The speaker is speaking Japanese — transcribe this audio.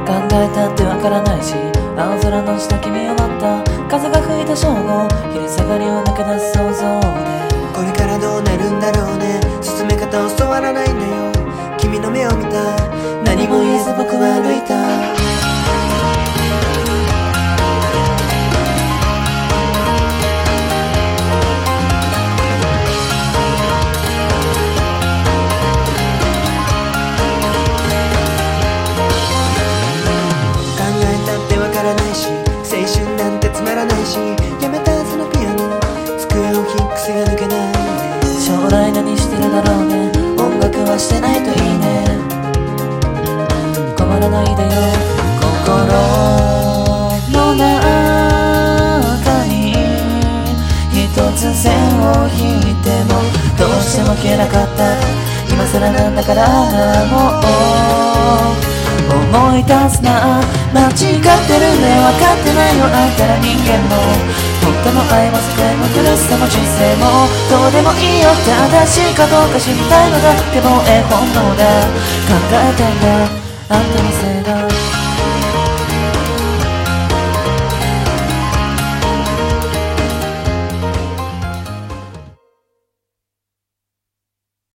考えたってわからないし、青空の下君を待った。風が吹いた正午、昼下がりを抜け出す想像で、 これからどうなるんだろうね。進め方教わらないんだよ。君の目を見た。何も言えず僕は歩いた。青春なんてつまらないし、やめたはずのピアノ、机を引く癖が抜けない。 将来何してるだろうね。音楽はしてないといいね。困らないでよ。心の中に一つ線を引いてもどうしても消えなかった。今更なんだからもう思い出すな。間違ってるね、分かってないよ。あんたら人間もとっても愛も世界も苦しさも人生もどうでもいいよ。正しいかどうか知りたいのだ。でも本能だ。考えてんだ、あんたのせいだ。